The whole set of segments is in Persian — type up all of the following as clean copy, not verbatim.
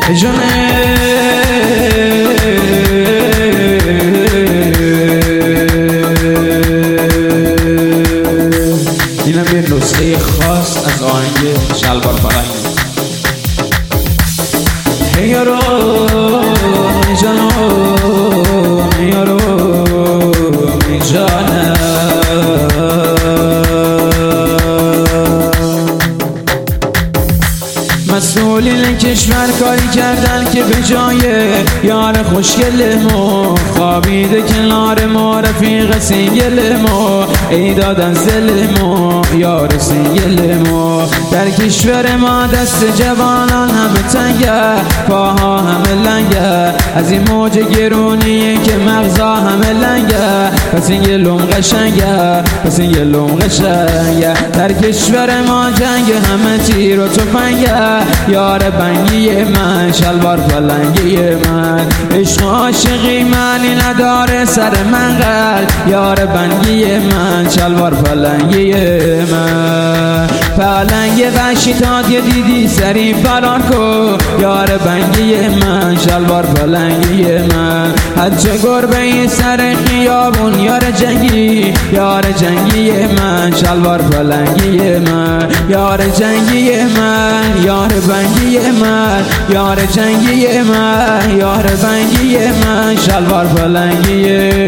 اینم یه نسخه خاص از آهنگ شلوار فرنگی. یارو جانو یارو جانم مسئولین کشور کاری کردن که به جای یار خوشگل ما خوابیده کنار ما رفیق سینگل ما ای دادن زل ما یار سینگل ما. در کشور ما دست جوانان همه تنگه پاها همه لنگه از این موج گرونیه که مغزا همه لنگه پس این گلوم قشنگه پس این گلوم قشنگه. در کشور ما جنگ همه تیر و تفنگه یار بنگی من شلوار پلنگی من عشق عاشقی منی نداره سر من قلب یار بنگی من شلوار پلنگی من. پلنگ وحشی تا دیدی سری فرار کن یار بنگی من شلوار پلنگی من. حج گربه سر خیابون یار جنگی یار جنگی من شلوار پلنگی من یار جنگی من یار بنگی من یار جنگی من یار بنگی من شلوار پلنگی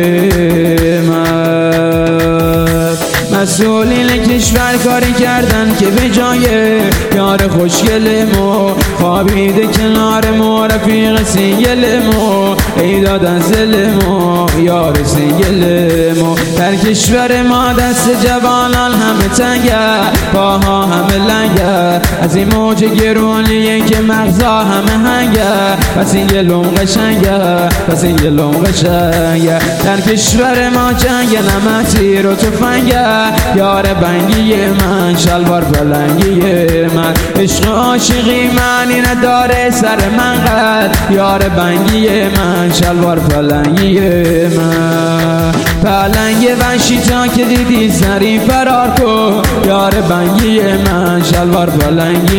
من. مسئولین کشور کاری کردن که به جای یار خوشگل ما خوابیده کنار ما رفیق سینگل ما ای دادن زل ما یار سینگل ما. در کشور ما دست جوانان همه تنگه پاها همه لنگه از این موج گرونیه که مغزا همه هنگه پس این گلوم قشنگه پس این گلوم قشنگه. در کشور ما جنگ نمه تیر و تفنگه یار بنگی من شلوار پلنگی من عشق عاشقی منی نداره سر من قد یار بنگی من شلوار پلنگی من. پلنگ وحشی تا که دیدی سری فرار کن یار بنگی من شلوار پلنگی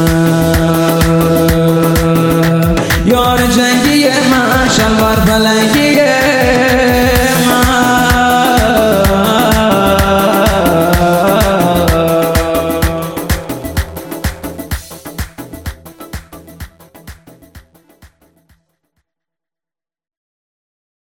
من یار جنگی من شلوار پلنگی